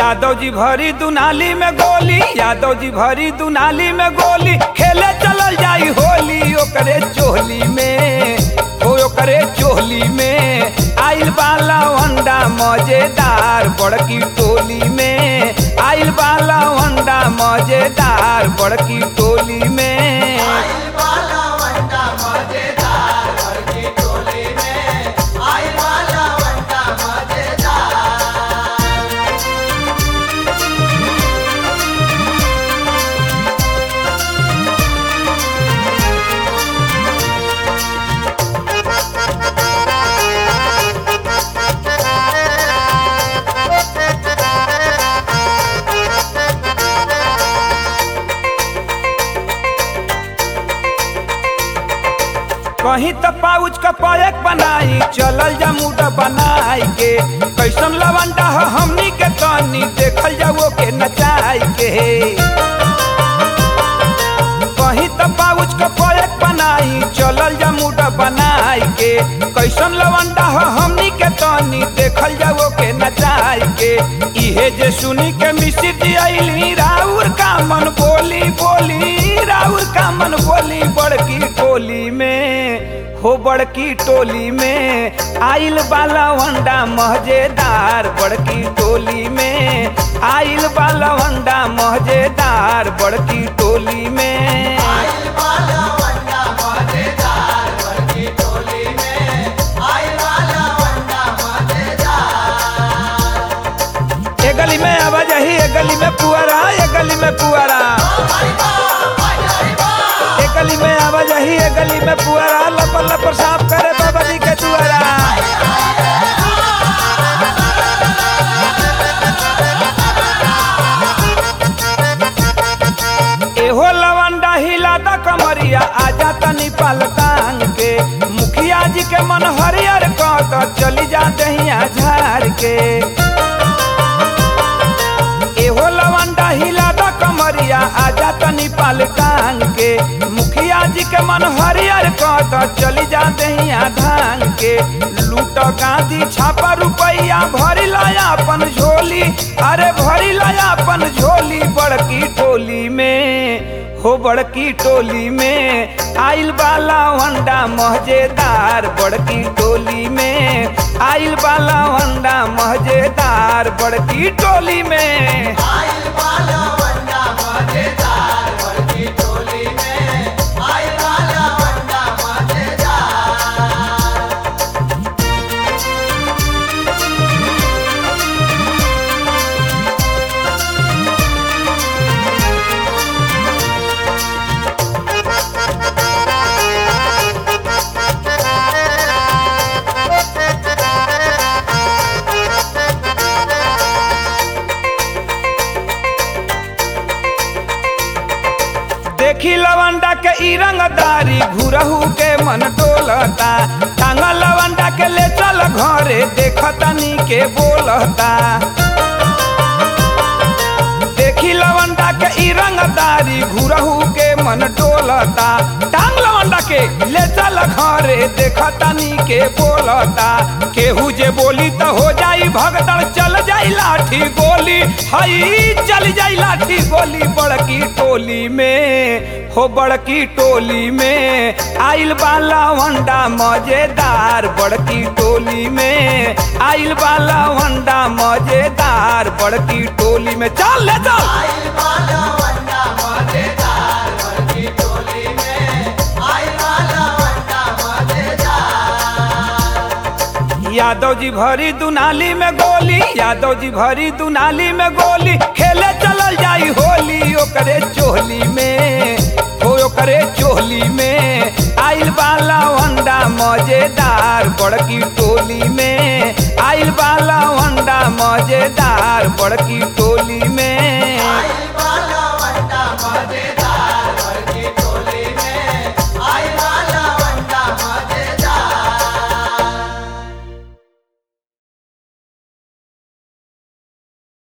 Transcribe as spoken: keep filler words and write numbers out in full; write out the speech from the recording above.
यादव जी भरी दुनाली में गोली, यादव जी भरी दुनाली में गोली, खेले चलल जाई होली ओकरे चोली में, ओ ओकरे चोली में आइल बाला वंडा मजेदार बड़की टोली में, आइल बाला वंडा मजेदार बड़की टोली में। कहीं तो पाउच का पैक बनाई चलल जा मुड बनाई के, कैसन लवंडा हो हमनी के तनी देखल जाओ के नचाई के। कहीं तो पाउच का पैक बनाई चलल जा मुड बनाई के, कैसन लवंडा हो हमनी के तनी देखल जाओ के नचाई के। इहे जे सुनी के मिसिर जी आइली राउर का मन बोली बोली, राउर का मन बोली बड़की टोली में, हो बड़की टोली में आइल बाला वंडा मजेदार बड़की टोली में, आइल बाला वंडा मजेदार बड़की टोली में। आइल बाला वंडा मजेदार बड़की टोली में, आइल बाला वंडा मजेदार। ए गली में आवाज ही, ए गली में पुआरा, ए गली में पुआरा, गली में आवाज ही, ए गली में पुआरा लपर लपर साफ करे बाबा जी के दुआरा। एहो लवंडा हिला द कमरिया आजा तनी पलटांग के, मुखिया जी के मन हरियर कह चली जा दहिया झाड़ के। एहो लवंडा हिला द कमरिया आजा तनी पलटांग के, मुखिया जी के मन हरियर कह चली जा दहिया धान के। लूट गांधी छापा रुपया भरी लाया अपन झोली, अरे भरी लाया अपन झोली बड़की टोली में, हो बड़की टोली में आइल बाला वंडा मजेदार बड़की टोली में, आइल बाला वंडा मजेदार बड़की टोली में। आइल बाला वंडा मजेदार बड़की टोली में, आइल बाला वंडा मजेदार। देखी लवंडा के ई रंगदारी घुरहू के मन डोलता, टांग लवंडा के ले चल घरे देखतनी के बोलता। देखी लवंडा के ई रंगदारी घुरहू के मन डोलता, टांग लवंडा के ले चल घरे देखतनी के बोलता। केहू जे बोली तो हो जाई भगदड़ चल जाई लाठी गोली, हई चल जाई लाठी गोली बड़की टोली में, हो बड़की टोली में आइल बाला वंडा मजेदार बड़की टोली में, आइल बाला वंडा मजेदार बड़की टोली में। चल ले चल। आइल बाला वंडा मजेदार बड़की टोली में, आइल बाला वंडा मजेदार। यादव जी भरी दुनाली में गोली, यादव जी भरी दुनाली में गोली, खेले चलल जाई होली ओकरे चोली में, हो ओकरे चोली में आइल बाला वंडा मजेदार बड़की टोली में, आइल बाला वंडा मजेदार बड़की टोली में।